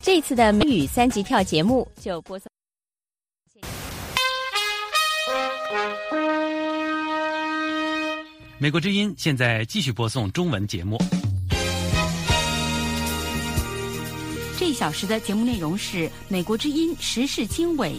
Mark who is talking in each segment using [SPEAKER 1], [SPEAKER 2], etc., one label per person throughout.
[SPEAKER 1] 这一次的美语3级跳节目就播送。
[SPEAKER 2] 美国之音现在继续播送中文节目。
[SPEAKER 3] 这1小时的节目内容是美国之音时事经纬。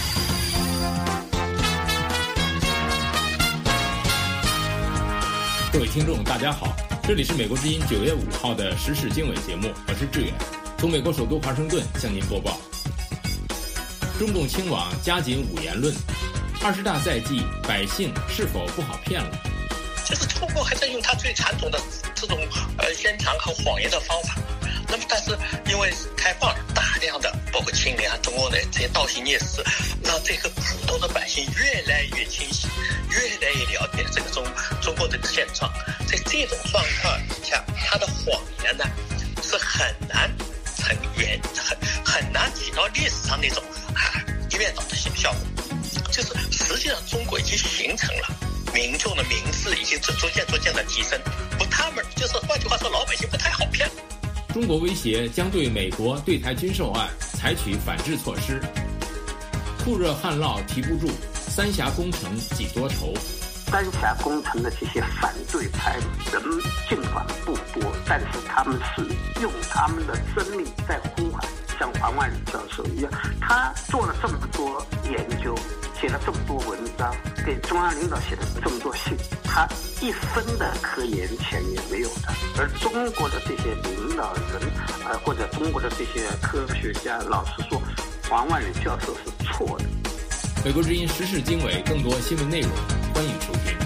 [SPEAKER 4] 各位听众大家好，这里是美国之音9月5号的时事经纬节目，我是志远，从美国首都华盛顿向您播报。中共青网加紧5言论，20大在即，百姓是否不好骗了？
[SPEAKER 5] 就是中国还在用它最传统的这种宣传和谎言的方法。那么但是因为开放了大量的包括清廉啊中共的这些倒行逆施，让这个普通的百姓越来越清晰，越来越了解这个中国这个现状。在这种状况下，它的谎言呢是很难成圆，很难起到历史上那种一面倒的效果。就是实际上中国已经形成了民众的民智已经逐渐的提升，他们就是换句话说，老百姓不太好骗。
[SPEAKER 4] 中国威胁将对美国对台军售案采取反制措施。酷热旱涝提不住，三峡工程几多愁。
[SPEAKER 6] 三峡工程的这些反对派人尽管不多，但是他们是用他们的生命在呼喊，像黄万里教授一样，他做了这么多研究，写了这么多文章，给中央领导写了这么多信，他一分的科研钱也没有的。而中国的这些领导人或者中国的这些科学家，老实说，黄万里教授是错的。
[SPEAKER 4] 美国之音时事经纬，更多新闻内容，欢迎收听。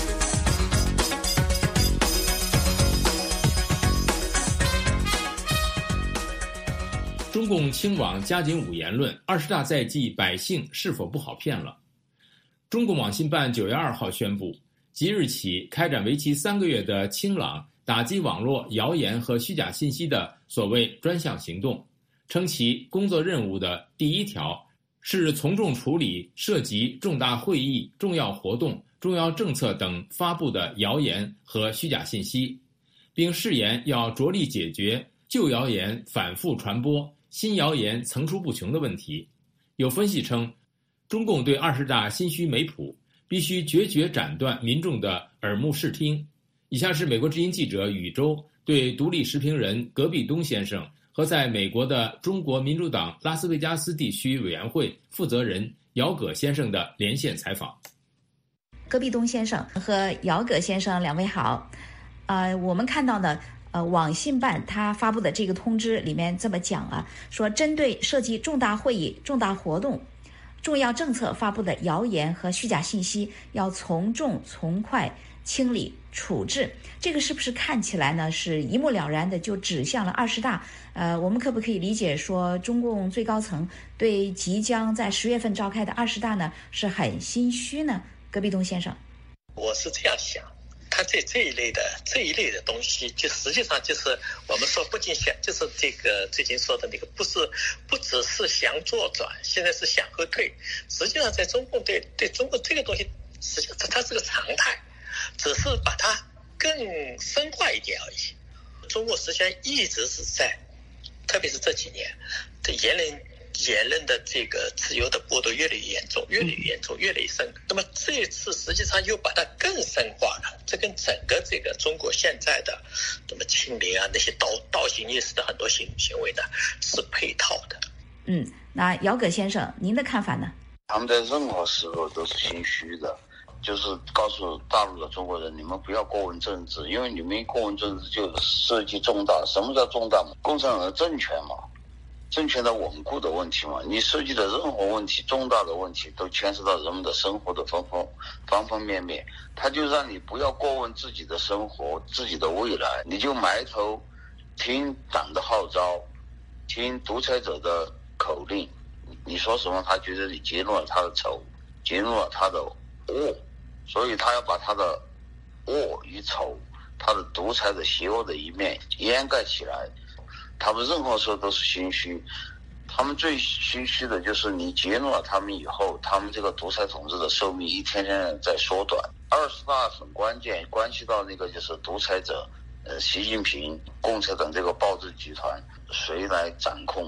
[SPEAKER 4] 中共青网加紧5言论，20大在即，百姓是否不好骗了？中共网信办9月2号宣布，即日起开展为期3个月的清朗打击网络谣言和虚假信息的所谓专项行动，称其工作任务的第1条是从重处理涉及重大会议、重要活动、重要政策等发布的谣言和虚假信息，并誓言要着力解决旧谣言反复传播、新谣言层出不穷的问题。有分析称，中共对20大心虚没谱，必须决绝斩断民众的耳目视听。以下是美国之音记者宇宙对独立时评人葛必东先生和在美国的中国民主党拉斯维加斯地区委员会负责人姚葛先生的连线采访。
[SPEAKER 7] 葛必东先生和姚葛先生两位好。我们看到呢，网信办他发布的这个通知里面这么讲啊，说针对涉及重大会议、重大活动、重要政策发布的谣言和虚假信息，要从重从快清理处置。这个是不是看起来呢是一目了然的就指向了20大？我们可不可以理解说，中共最高层对即将在10月份召开的20大呢是很心虚呢？葛必东先生，
[SPEAKER 5] 我是这样想，他这一类的东西，就实际上就是我们说不仅想，就是这个最近说的那个，不只是想左转，现在是想后退。实际上在中共对中国这个东西，实际上它是个常态，只是把它更深化一点而已。中国实际上一直是在，特别是这几年，这言论的这个自由的剥夺越来越严重，越来越深。那么这次实际上又把它更深化了，这跟整个这个中国现在的什么清廉啊那些倒行逆施的很多行为呢是配套的。
[SPEAKER 7] 那姚葛先生，您的看法呢？
[SPEAKER 8] 他们在任何时候都是心虚的，就是告诉大陆的中国人，你们不要过问政治，因为你们一过问政治就涉及重大。什么叫重大？共产党的政权嘛，政权的稳固的问题嘛，你涉及的任何问题，重大的问题都牵涉到人们的生活的方方面面，他就让你不要过问自己的生活、自己的未来，你就埋头听党的号召，听独裁者的口令，你说什么他觉得你揭露了他的丑，揭露了他的恶，所以他要把他的恶与丑，他的独裁的邪恶的一面掩盖起来。他们任何时候都是心虚，他们最心虚的就是你揭露了他们以后，他们这个独裁统治的寿命一天天在缩短。20大很关键，关系到那个就是独裁者习近平、共产党这个暴政集团谁来掌控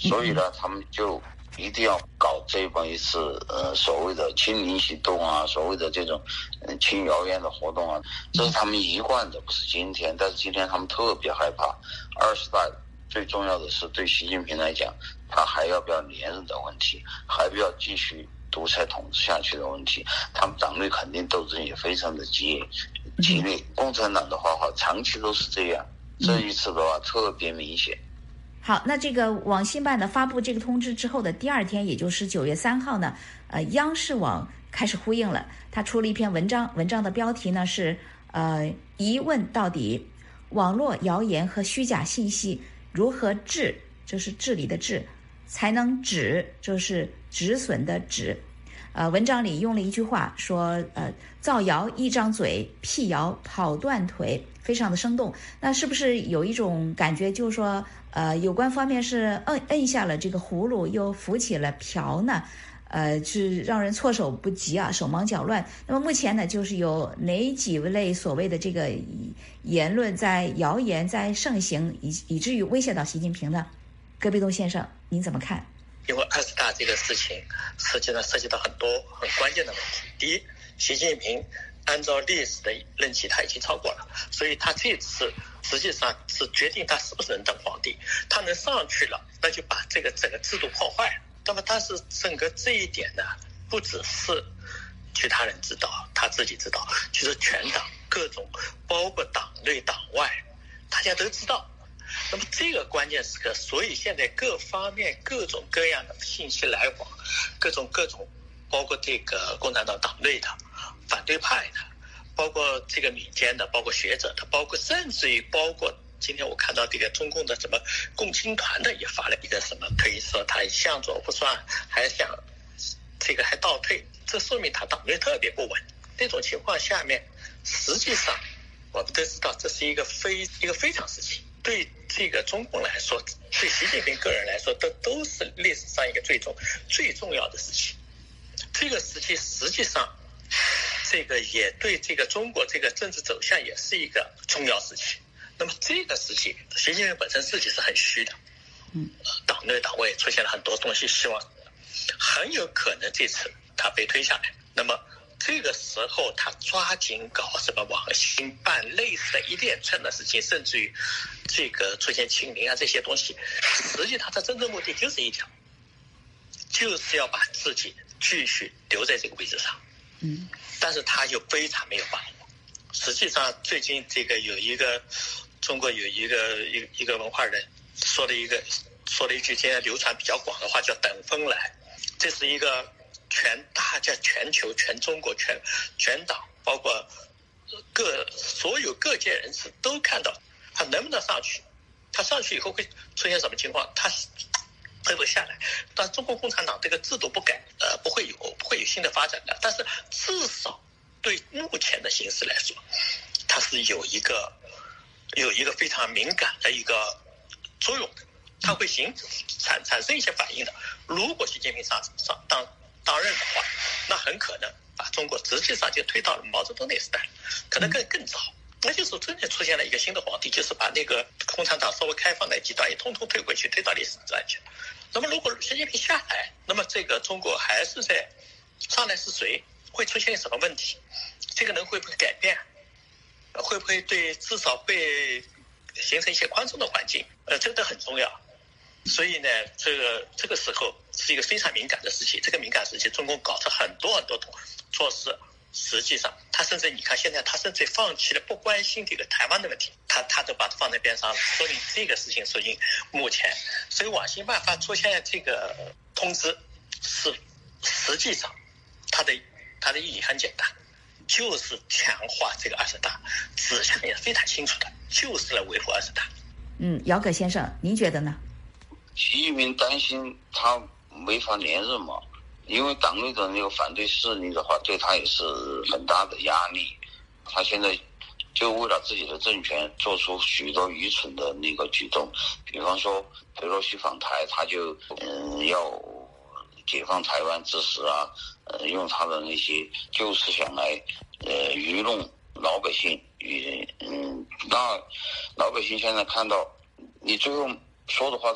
[SPEAKER 8] 所以呢，他们就一定要搞这么一次所谓的清零行动啊，所谓的这种清谣言的活动啊，这是他们一贯的，不是今天。但是今天他们特别害怕20大，最重要的是对习近平来讲，他还要不要连任的问题，还不要继续独裁统治下去的问题。他们党内肯定斗争也非常的激烈。共产党的话长期都是这样，这一次的话特别明显。
[SPEAKER 7] 好，那这个网信办呢发布这个通知之后的第二天，也就是9月3号呢，央视网开始呼应了，他出了一篇文章，文章的标题呢是疑问到底，网络谣言和虚假信息如何治，就是治理的治，才能止，就是止损的止。文章里用了一句话说，造谣一张嘴，辟谣跑断腿，非常的生动。那是不是有一种感觉，就是说，有关方面是摁下了这个葫芦，又扶起了瓢呢？是让人措手不及啊，手忙脚乱。那么目前呢，就是有哪几类所谓的这个言论谣言在盛行，以至于威胁到习近平呢？戈壁东先生，您怎么看？
[SPEAKER 5] 因为20大这个事情实际上涉及到很多很关键的问题。第一，习近平按照历史的任期他已经超过了，所以他这次实际上是决定他是不是能当皇帝。他能上去了，那就把这个整个制度破坏了。那么但是整个这一点呢，不只是其他人知道，他自己知道，其实全党各种包括党内党外大家都知道。那么这个关键时刻，所以现在各方面各种各样的信息来往，各种包括这个共产党党内的、反对派的，包括这个民间的，包括学者的，包括甚至于包括今天我看到这个中共的什么共青团的也发了一个什么，可以说他向左不算，还想这个还倒退，这说明他党内特别不稳。这种情况下面，实际上我们都知道这是一个非常时期。对这个中共来说，对习近平个人来说，都是历史上一个最重要的时期。这个时期实际上，这个也对这个中国这个政治走向也是一个重要时期。那么这个时期，习近平本身自己是很虚的，党内党外出现了很多东西，希望很有可能这次他被推下来。那么这个时候他抓紧搞什么网信办类似的一连串的事情，甚至于这个出现清零啊这些东西，实际他的真正目的就是一条，就是要把自己继续留在这个位置上。但是他又非常没有把握。实际上最近这个中国有一个文化人说了一句现在流传比较广的话，叫等风来。这是一个大家全球全中国全党包括所有各界人士都看到他能不能上去，他上去以后会出现什么情况，他会不会下来。但中国共产党这个制度不改，不会有新的发展的。但是至少对目前的形势来说，它是有一个非常敏感的一个作用的，它会产生一些反应的。如果习近平当任的话，那很可能把中国实际上就推到了毛泽东那时代，可能更早。那就是真正出现了一个新的皇帝，就是把那个共产党稍微开放的极端也通通推回去，推到历史上去。那么如果习近平下来，那么这个中国还是在上来是谁，会出现什么问题？这个人会不会改变？会不会至少会形成一些宽松的环境？这个都很重要。所以呢，这个时候是一个非常敏感的时期。这个敏感时期，中共搞出很多措施，实际上他甚至你看现在他甚至放弃了不关心这个台湾的问题，他都把它放在边上了，说明这个事情说明目前，所以网信办法出现这个通知是实际上它的意义很简单，就是强化这个20大，指向也非常清楚的，就是来维护20大。
[SPEAKER 7] 姚葛先生，您觉得呢？
[SPEAKER 8] 习近平担心他没法连任嘛，因为党内的那个反对势力的话，对他也是很大的压力。他现在就为了自己的政权做出许多愚蠢的那个举动，比方说裴洛西访台，他就要解放台湾之时啊，用他的那些旧思想来愚弄老百姓。那老百姓现在看到你最后说的话都是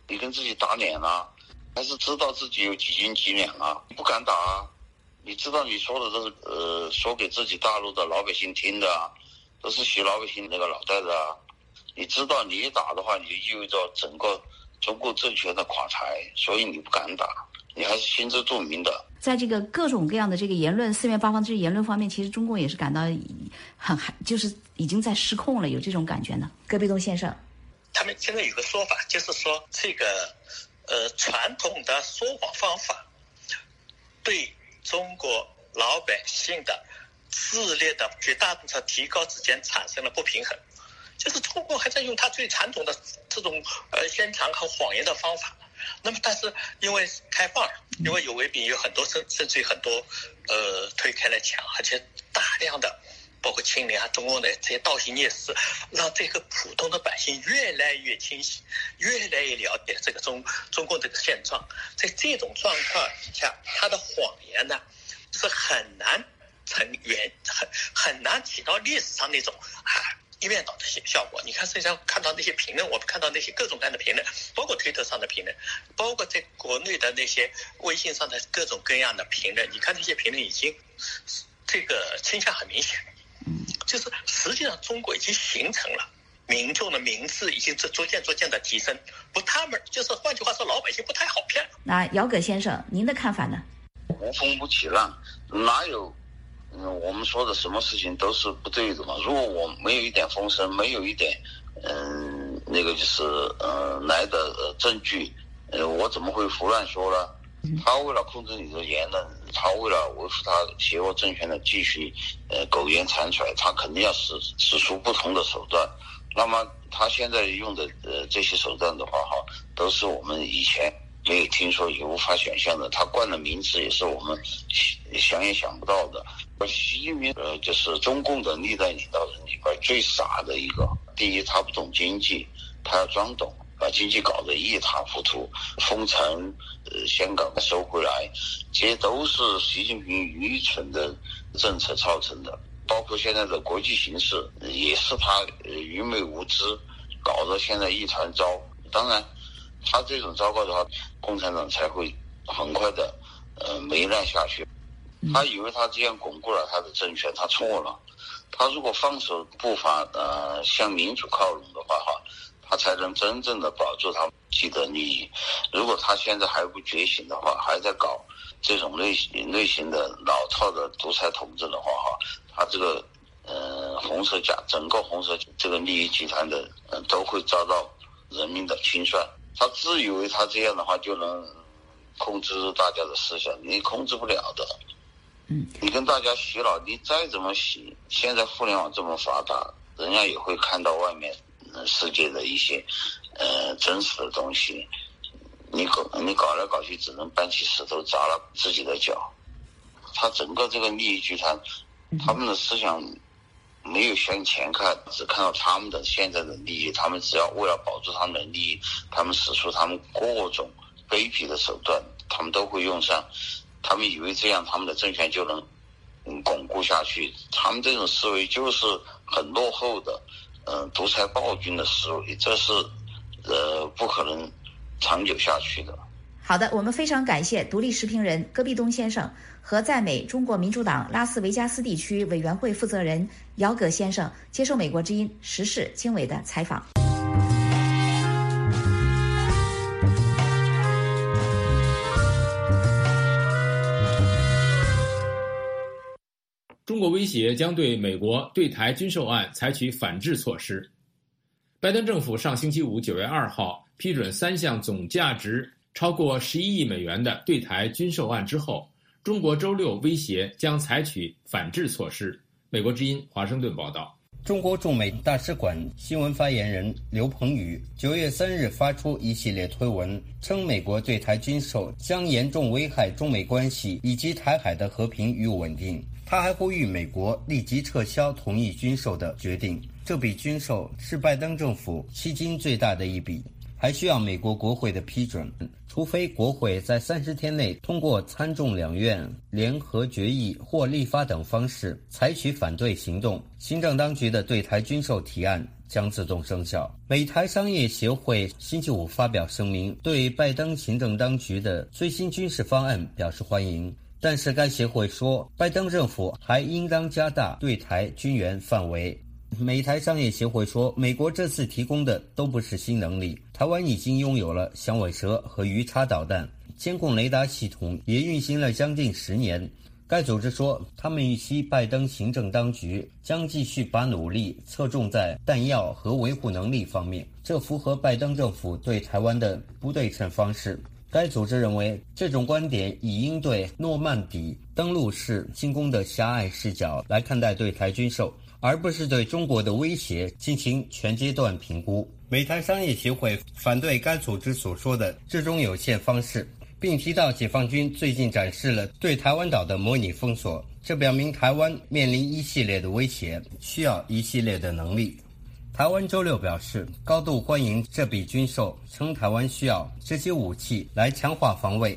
[SPEAKER 8] 你跟自己打脸啊，还是知道自己有几斤几两啊？不敢打啊？你知道你说的都是说给自己大陆的老百姓听的啊，都是洗老百姓那个脑袋的啊。你知道你一打的话，你就意味着整个中共政权的垮台，所以你不敢打，你还是心知肚明的。
[SPEAKER 7] 在这个各种各样的这个言论，四面八方这些言论方面，其实中共也是感到就是已经在失控了，有这种感觉呢。戈壁东先生，
[SPEAKER 5] 他们现在有个说法，就是说这个传统的说谎方法对中国老百姓的智力的绝大多数提高之间产生了不平衡，就是中国还在用他最传统的这种宣传和谎言的方法。那么但是因为开放了，因为有为病，有很多甚至于很多推开了墙，而且大量的包括清零啊、中共的这些倒行逆施，让这个普通的百姓越来越清晰，越来越了解这个中共这个现状。在这种状况下，他的谎言呢是很难很难起到历史上那种一面倒的效果。你看实际上看到那些评论，我们看到那些各种各样的评论，包括推特上的评论，包括在国内的那些微信上的各种各样的评论，你看这些评论已经这个倾向很明显，就是实际上中国已经形成了民众的民智已经逐渐的提升，不他们就是换句话说，老百姓不太好骗。
[SPEAKER 7] 那姚葛先生，您的看法呢？
[SPEAKER 8] 无风不起浪，哪有我们说的什么事情都是不对的嘛？如果我没有一点风声，没有一点那个就是来的证据，我怎么会胡乱说呢？他为了控制你的言论，他为了维护他邪恶政权的继续苟延残喘，他肯定要使出不同的手段。那么他现在用的这些手段的话都是我们以前没有听说也无法想象的，他冠的名字也是我们想也想不到的。习近平就是中共的历代领导人里边最傻的一个。第一，他不懂经济，他要装懂，把经济搞得一塌糊涂，封城，香港收回来，这些都是习近平愚蠢的政策造成的。包括现在的国际形势也是他愚昧无知，搞得现在一团糟。当然他这种糟糕的话，共产党才会很快的糜烂下去。他以为他这样巩固了他的政权，他错了。他如果放手步伐向民主靠拢的话他才能真正的保住他既得利益。如果他现在还不觉醒的话，还在搞这种类型的老套的独裁统治的话他这个整个红色这个利益集团的都会遭到人民的清算。他自以为他这样的话就能控制大家的思想，你控制不了的。你跟大家洗脑，你再怎么洗，现在互联网这么发达，人家也会看到外面世界的一些真实的东西。你搞来搞去，只能搬起石头砸了自己的脚。他整个这个利益集团，他们的思想没有向前看，只看到他们的现在的利益。他们只要为了保住他们的利益，他们使出他们各种卑鄙的手段，他们都会用上。他们以为这样他们的政权就能巩固下去，他们这种思维就是很落后的独裁暴君的思维，这是不可能长久下去的。
[SPEAKER 7] 好的，我们非常感谢独立时评人戈壁东先生和在美中国民主党拉斯维加斯地区委员会负责人姚葛先生接受美国之音时事经纬的采访。
[SPEAKER 4] 中国威胁将对美国对台军售案采取反制措施。拜登政府上星期五9月2号批准3项总价值超过11亿美元的对台军售案之后，中国周六威胁将采取反制措施。美国之音华盛顿报道。
[SPEAKER 9] 中国驻美大使馆新闻发言人刘鹏宇9月3日发出一系列推文，称美国对台军售将严重危害中美关系以及台海的和平与稳定。他还呼吁美国立即撤销同意军售的决定，这笔军售是拜登政府迄今最大的一笔。 还需要美国国会的批准，除非国会在30天内通过参众两院联合决议或立法等方式采取反对行动，行政当局的对台军售提案将自动生效。美台商业协会星期五发表声明，对拜登行政当局的最新军事方案表示欢迎，但是该协会说，拜登政府还应当加大对台军援范围。美台商业协会说，美国这次提供的都不是新能力，台湾已经拥有了响尾蛇和鱼叉导弹，监控雷达系统也运行了将近10年。该组织说，他们预期拜登行政当局将继续把努力侧重在弹药和维护能力方面，这符合拜登政府对台湾的不对称方式。该组织认为，这种观点以应对诺曼底登陆式进攻的狭隘视角来看待对台军售，而不是对中国的威胁进行全阶段评估。美台商业协会反对该组织所说的这种有限方式，并提到解放军最近展示了对台湾岛的模拟封锁，这表明台湾面临一系列的威胁，需要一系列的能力。台湾周六表示，高度欢迎这笔军售，称台湾需要这些武器来强化防卫。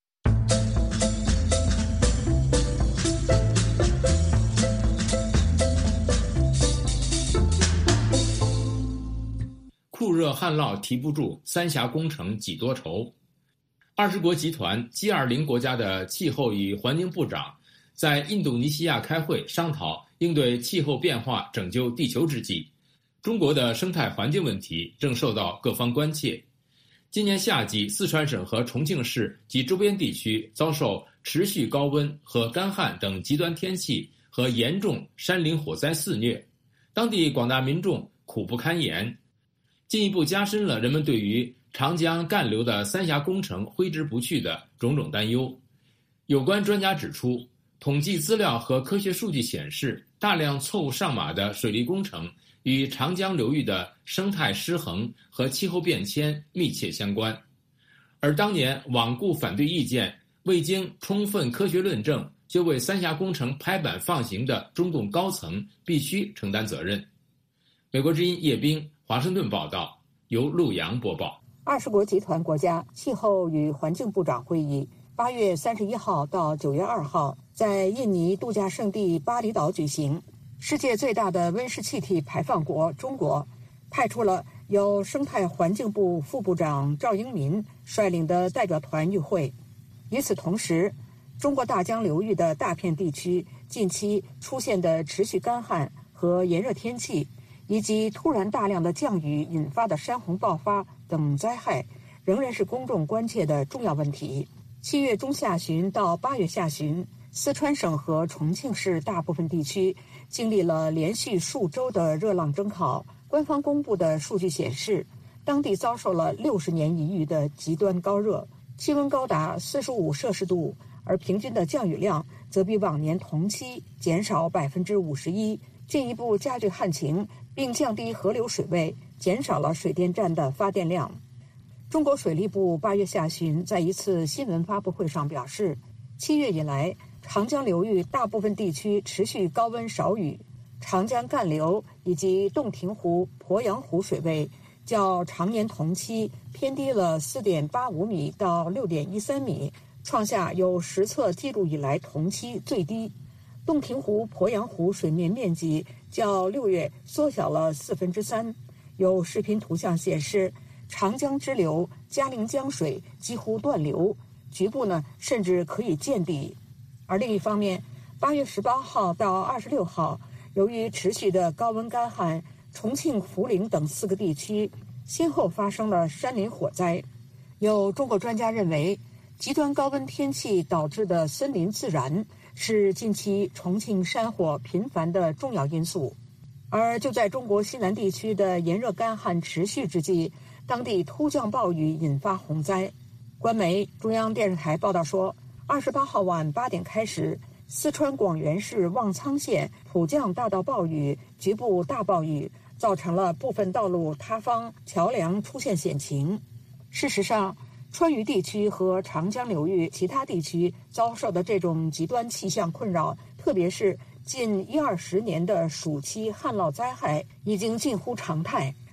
[SPEAKER 4] 酷热旱涝提不住，三峡工程几多愁。20国集团 G20 国家的气候与环境部长在印度尼西亚开会商讨应对气候变化拯救地球之际，中国的生态环境问题正受到各方关切。今年夏季，四川省和重庆市及周边地区遭受持续高温和干旱等极端天气和严重山林火灾肆虐，当地广大民众苦不堪言，进一步加深了人们对于长江干流的三峡工程挥之不去的种种担忧。有关专家指出，统计资料和科学数据显示，大量错误上马的水利工程与长江流域的生态失衡和气候变迁密切相关，而当年罔顾反对意见，未经充分科学论证就为三峡工程拍板放行的中共高层必须承担责任。美国之音叶冰华盛顿报道，由陆洋播报。
[SPEAKER 10] 20国集团国家气候与环境部长会议8月31号到9月2号在印尼度假胜地巴厘岛举行。世界最大的温室气体排放国中国派出了由生态环境部副部长赵英民率领的代表团与会。与此同时，中国大江流域的大片地区近期出现的持续干旱和炎热天气，以及突然大量的降雨引发的山洪爆发等灾害，仍然是公众关切的重要问题。7月中下旬到8月下旬，四川省和重庆市大部分地区经历了连续数周的热浪蒸烤。官方公布的数据显示，当地遭受了60年一遇的极端高热，气温高达45摄氏度，而平均的降雨量则比往年同期减少51%，进一步加剧旱情，并降低河流水位，减少了水电站的发电量。中国水利部8月下旬在一次新闻发布会上表示，7月以来，长江流域大部分地区持续高温少雨，长江干流以及洞庭湖、鄱阳湖水位较常年同期偏低了4.85米到6.13米，创下有实测记录以来同期最低。洞庭湖、鄱阳湖水面面积较6月缩小了3/4。有视频图像显示，长江支流嘉陵江水几乎断流，局部甚至可以见底。而另一方面，8月18号到26号，由于持续的高温干旱，重庆、涪陵等4个地区先后发生了山林火灾。有中国专家认为，极端高温天气导致的森林自燃是近期重庆山火频繁的重要因素。而就在中国西南地区的炎热干旱持续之际，当地突降暴雨引发洪灾。官媒中央电视台报道说，28号晚8点开始，四川广元市望苍县普降大到暴雨，局部大暴雨，造成了部分道路塌方，桥梁出现险情。事实上，川渝地区和长江流域其他地区遭受的这种极端气象困扰，特别是近10-20年的暑期旱涝灾害，已经近乎常态。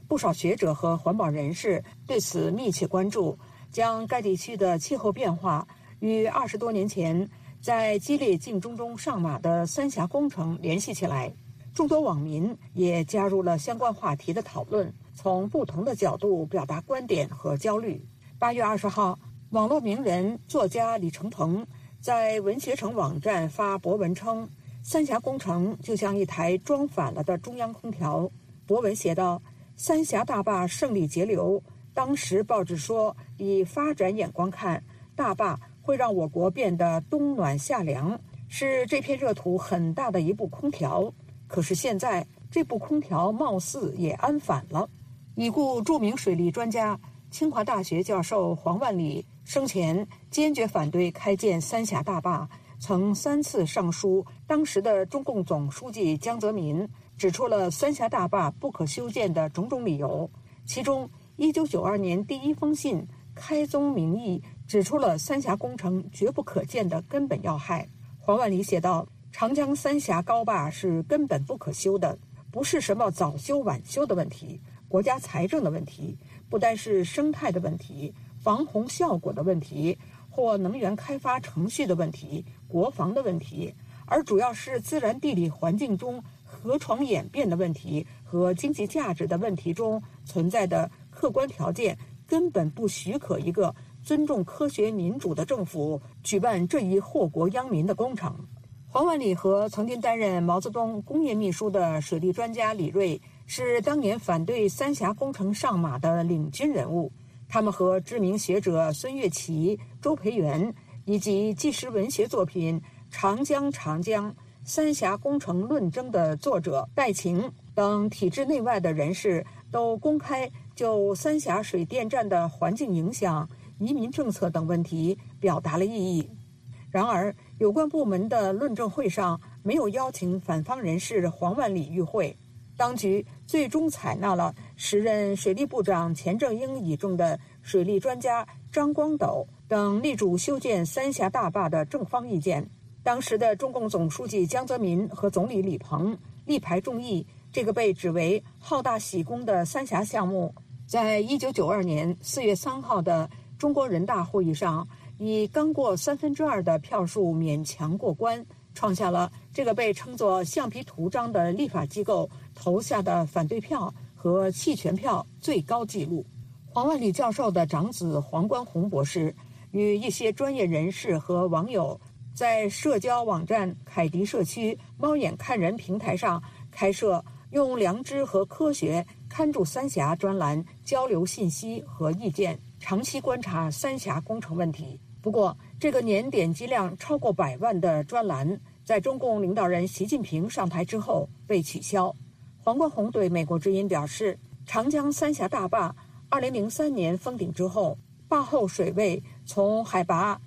[SPEAKER 10] 不少学者和环保人士对此密切关注，将该地区的气候变化与20多年前在激烈竞争中上马的三峡工程联系起来。众多网民也加入了相关话题的讨论，从不同的角度表达观点和焦虑。8月20号，网络名人作家李承鹏在文学城网站发博文称，三峡工程就像一台装反了的中央空调。博文写道，三峡大坝胜利节流，当时报纸说，以发展眼光看，大坝会让我国变得冬暖夏凉，是这片热土很大的一部空调。可是现在这部空调貌似也安反了。已故著名水利专家、清华大学教授黄万里生前坚决反对开建三峡大坝，曾3次上书当时的中共总书记江泽民，指出了三峡大坝不可修建的种种理由。其中1992年第一封信开宗明义指出了三峡工程绝不可建的根本要害。黄万里写道，长江三峡高坝是根本不可修的，不是什么早修晚修的问题，国家财政的问题，不单是生态的问题，防洪效果的问题，或能源开发程序的问题，国防的问题，而主要是自然地理环境中河床演变的问题和经济价值的问题中存在的客观条件，根本不许可一个尊重科学民主的政府举办这一祸国殃民的工程。黄万里和曾经担任毛泽东工业秘书的水利专家李瑞是当年反对三峡工程上马的领军人物。他们和知名学者孙岳祺、周培源以及纪实文学作品《长江三峡工程论争》的作者戴晴等体制内外的人士都公开就三峡水电站的环境影响、移民政策等问题表达了异议。然而，有关部门的论证会上没有邀请反方人士黄万里与会。当局最终采纳了时任水利部长钱正英倚重的水利专家张光斗等力主修建三峡大坝的正方意见。当时的中共总书记江泽民和总理李鹏力排众议，这个被指为好大喜功的三峡项目，在1992年4月3号的中国人大会议上以刚过2/3的票数勉强过关，创下了这个被称作橡皮图章的立法机构投下的反对票和弃权票最高纪录。黄万里教授的长子黄观宏博士与一些专业人士和网友在社交网站凯迪社区猫眼看人平台上开设用良知和科学看住三峡专栏，交流信息和意见，长期观察三峡工程问题。不过，这个年点击量超过100万的专栏，在中共领导人习近平上台之后被取消。黄观宏对美国之音表示，长江三峡大坝2003年封顶之后，坝后水位从海拔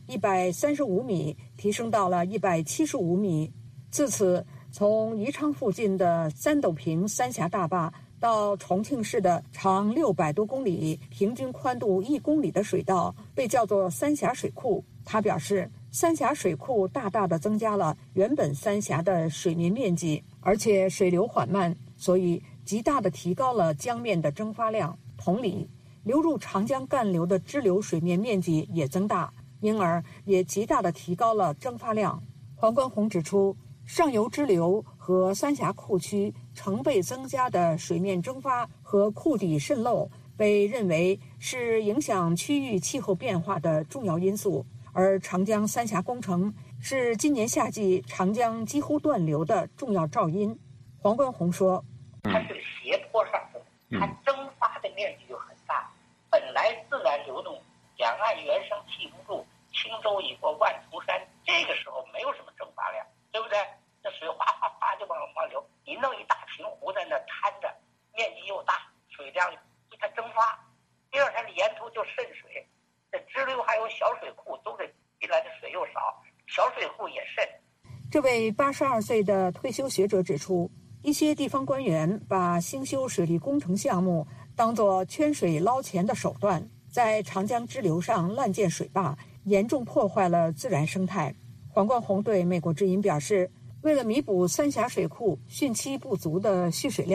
[SPEAKER 10] 135米提升到了175米。自此，从宜昌附近的三斗坪三峡大坝到重庆市的长600多公里、平均宽度1公里的水道被叫做三峡水库。他表示，三峡水库大大地增加了原本三峡的水面面积，而且水流缓慢，所以极大地提高了江面的蒸发量。同理，流入长江干流的支流水面面积也增大，因而也极大地提高了蒸发量。黄观宏指出，上游支流和三峡库区成倍增加的水面蒸发和库底渗漏被认为是影响区域气候变化的重要因素，而长江三峡工程是今年夏季长江几乎断流的重要肇因。黄观宏说，
[SPEAKER 11] 它是斜坡上升，它蒸发的面积就很大，本来自然流动，两岸原生气不住，轻舟已过万重山，这个时候没有什么蒸发量，对不对？这水哗哗哗就往流，你弄一大平湖在那摊着，面积又大，水量它蒸发，第二它沿途就渗水，这支流还有小水库，都是进来的水又少，小水库也渗。
[SPEAKER 10] 这位82岁的退休学者指出，一些地方官员把兴修水利工程项目当作圈水捞钱的手段，在长江支流上滥建水坝，严重破坏了自然生态。黄观宏对美国之音表示，为了弥补三峡水库汛期不足的蓄水量，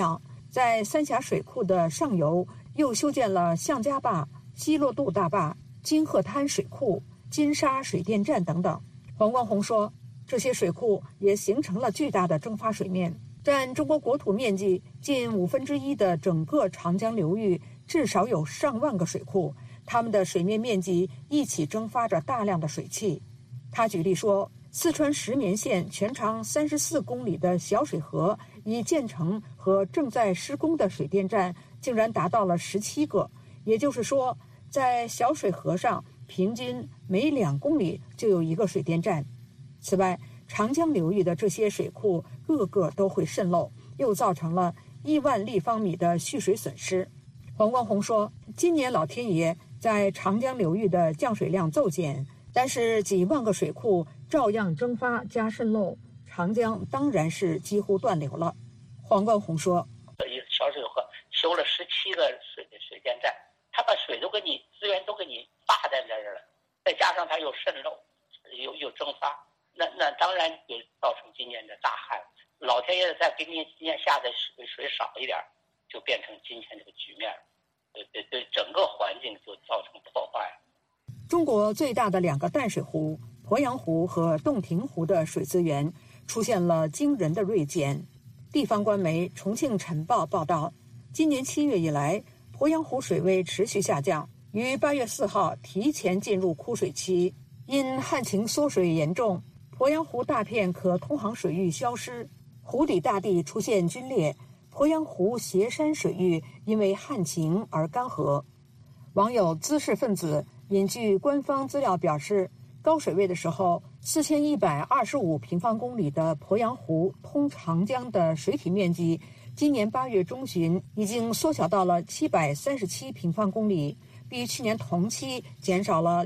[SPEAKER 10] 在三峡水库的上游又修建了项家坝、西洛渡大坝、金鹤滩水库、金沙水电站等等。黄光宏说，这些水库也形成了巨大的蒸发水面，占中国国土面积近1/5的整个长江流域至少有上万个水库，它们的水面面积一起蒸发着大量的水汽。他举例说，四川石棉县全长34公里的小水河已建成和正在施工的水电站竟然达到了17个，也就是说，在小水河上平均每2公里就有一个水电站。此外，长江流域的这些水库个个都会渗漏，又造成了1万立方米的蓄水损失。黄光宏说，今年老天爷在长江流域的降水量骤减，但是几万个水库照样蒸发加渗漏，长江当然是几乎断流了。黄光宏说，
[SPEAKER 11] 小水河修了17个水电站，它把水都给你资源都给你霸在那儿了，再加上它又渗漏又蒸发，那当然就造成今年的大旱。老天爷再给你今年下的水少一点，就变成今天这个局面了，对整个环境就造成破坏。
[SPEAKER 10] 中国最大的2个淡水湖鄱阳湖和洞庭湖的水资源出现了惊人的锐减。地方官媒《重庆晨报》报道，今年7月以来，鄱阳湖水位持续下降，于8月4号提前进入枯水期。因旱情缩水严重，鄱阳湖大片可通航水域消失，湖底大地出现龟裂，鄱阳湖斜山水域因为旱情而干涸。网友知识分子引据官方资料表示，高水位的时候，4125平方公里的鄱阳湖通长江的水体面积，今年8月中旬已经缩小到了737平方公里，比去年同期减少了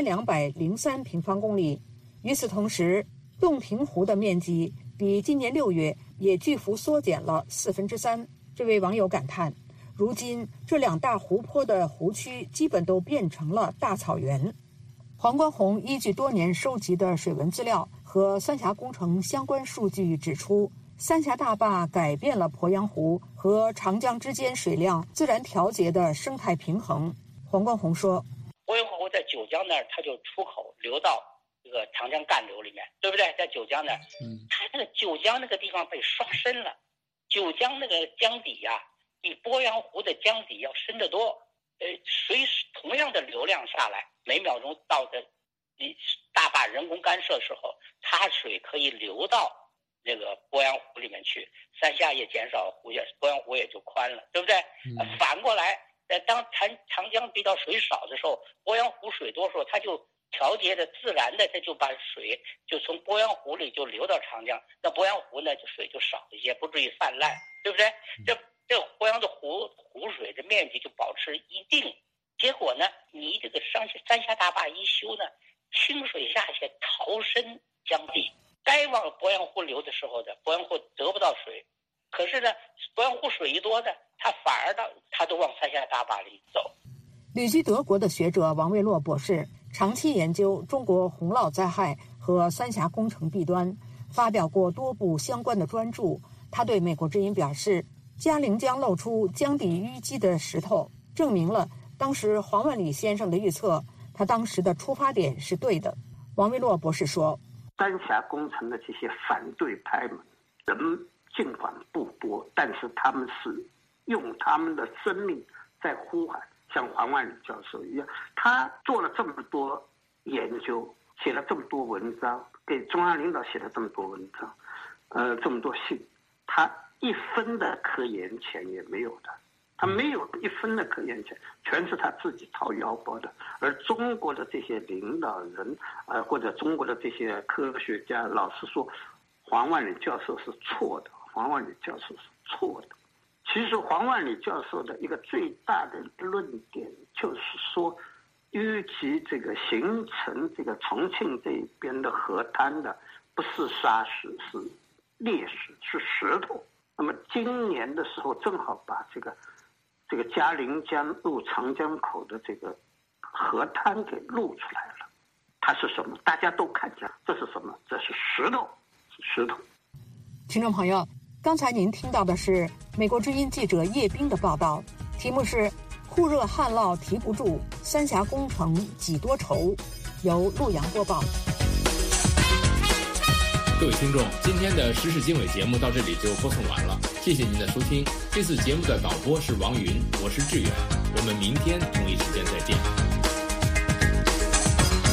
[SPEAKER 10] 2203平方公里。与此同时，洞庭湖的面积比今年6月也巨幅缩减了3/4。这位网友感叹，如今这2大湖泊的湖区基本都变成了大草原。黄光宏依据多年收集的水文资料和三峡工程相关数据指出，三峡大坝改变了鄱阳湖和长江之间水量自然调节的生态平衡。黄光宏说，
[SPEAKER 11] 鄱阳湖在九江那儿，它就出口流到这个长江干流里面，对不对？在九江那儿，它那个九江那个地方被刷深了，九江那个江底呀，比鄱阳湖的江底要深得多。水同样的流量下来，每秒钟到的大坝人工干涉的时候，它水可以流到那个鄱阳湖里面去，三峡也减少，鄱阳湖也就宽了，对不对？反过来，当长江比较水少的时候，鄱阳湖水多的时候，它就调节的自然的，它就把水就从鄱阳湖里就流到长江，那鄱阳湖呢就水就少一些，不至于泛滥，对不对？这鄱阳的湖水的面积就保持一定，结果呢，你这个三峡大坝一修呢，清水下去逃深江底，该往鄱阳湖流的时候的鄱阳湖得不到水，可是呢，鄱阳湖水一多呢，它反而它都往三峡大坝里走。
[SPEAKER 10] 旅居德国的学者王卫洛博士长期研究中国洪涝灾害和三峡工程弊端，发表过多部相关的专著。他对美国之音表示，嘉陵江露出江底淤积的石头，证明了当时黄万里先生的预测，他当时的出发点是对的。王卫洛博士说，
[SPEAKER 6] 三峡工程的这些反对派们，人尽管不多，但是他们是用他们的生命在呼喊，像黄万里教授一样，他做了这么多研究，写了这么多文章，给中央领导写了这么多文章，这么多信，他1分的科研钱也没有的，他没有1分的科研钱，全是他自己掏腰包的。而中国的这些领导人，或者中国的这些科学家，老实说，黄万里教授是错的，黄万里教授是错的。其实黄万里教授的一个最大的论点就是说，与其这个形成这个重庆这边的河滩的不是沙石，是砾石，是石头。那么今年的时候正好把这个嘉陵江入长江口的这个河滩给露出来了。它是什么？大家都看见这是什么？这是石头，是石头。
[SPEAKER 10] 听众朋友， 刚才您听到的是美国之音记者叶冰的报道，题目是酷热旱涝提不住，三峡工程几多愁，由陆阳播报。
[SPEAKER 4] 各位听众，今天的时事经纬节目到这里就播送完了，谢谢您的收听。这次节目的导播是王云，我是志远，我们明天同一时间再见。